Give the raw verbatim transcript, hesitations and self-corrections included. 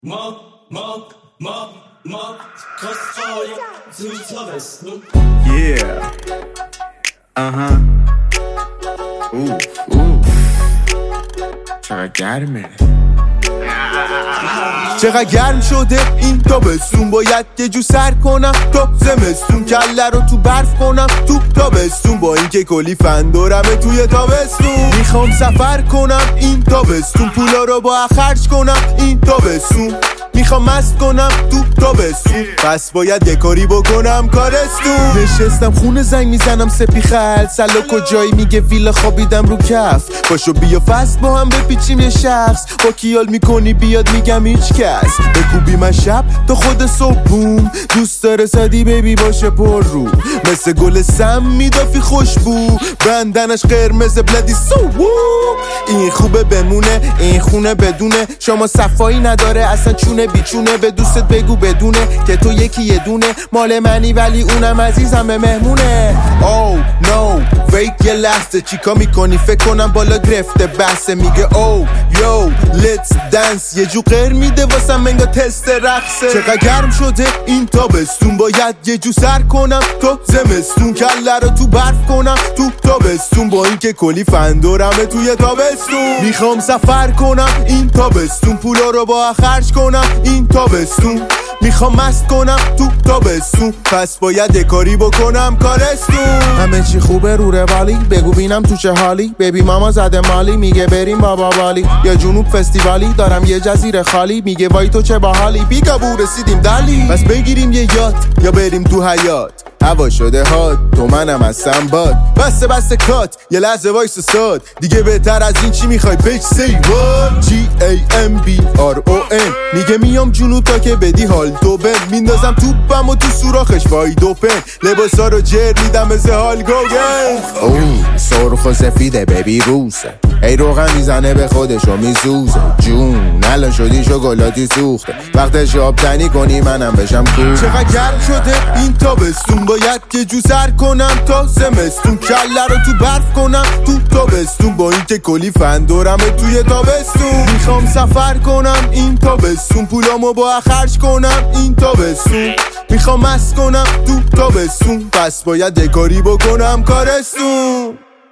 Mag, mag, mag, mag Kostfeuer zu Tabesten. Yeah. Uh-huh. Ooh, ooh. چقدر گرمه. چقدر گرم شده این تابستون، باید یه جو سر کنم تا زمستون، کله رو تو برف کنم تو تابستون، با اینکه کلی فن دارمه توی تابستون. میخوام سفر کنم این تابستون، پولا رو با خرج کنم این تابستون، میخوام مست کنم تو تابستون، پس باید یه کاری بکنم کارستون. نشستم خونه زنگ میزنم سپی خل سلا کجایی، میگه ویلا خوابیدم رو کف، پاشو بیا فست با هم بپیچیم یه شخص، با کیال میکنی بیاد میگم هیچ کس، بکوبی من شب تا خود صبح بوم، دوست داره سادی بیبی باشه پر رو، مثل گل سم میدافی خوشبو، بندنش قرمز بلدی سو وو. این خوبه بمونه این خونه بدونه، شما صفایی نداره اصلا چونه بیچونه، به دوستت بگو بدونه که تو یکی یه دونه مال منی، ولی اونم عزیزم مهمونه. او نو ویت یه لحظه چیکا میکنی، فکر کنم بالا گرفته بحثه، میگه او یو لیتس دنس، یه جو غیر میده واسم منگا تست رقصه. چقدر گرم شده این تابستون، باید یه جو سر کنم تا زمستون، کله رو تو برف کنم تو تابستون، با اینکه کلی فن دارمه توی تابستون. میخوام سفر کنم این تابستون، پولا رو با خرج کنم این تابستون، میخوام مست کنم تو تابستون، پس باید یه کاری بکنم کارستون. همه چی خوبه رو روالی، بگو بینم تو چه حالی، بیبی ماما زده مالی، میگه بریم بابا بالی یا جنوب فستیوالی، دارم یه جزیره خالی، میگه وای تو چه باحالی، بیگابو رسیدیم دلی، پس بگیریم یه یات یا بریم تو حیات، هوا شده هات تو منم هستم باد، بسته بسته کات یه لحظه وایس ساد، دیگه بهتر از این چی میخوای بچ سی وات. جی ای ام بی آر او ان میگه میام جنوب تا که بدی حال تو بن، میندازم توپم و تو سوراخش واید اوپن، لباسا رو جر میدم مثل حال گوگن. اوه سرخ و سفیده ببی روسه، ای روغن میزنه به خودش و میسوزه، جون الان شدی شکلاتی سوخته، وقتش آب تنی کنی منم بشم کوه. چقدر گرم شده این تابستون، باید یه جو سر کنم تا زمستون، کله رو تو برف کنم تو تابستون، با اینکه کلی فن دارمه توی تابستون. میخوام سفر کنم این تابستون، پولامو با خرج کنم این تابستون، میخوام مست کنم تو تابستون، پس باید یه کاری بکنم کارستون.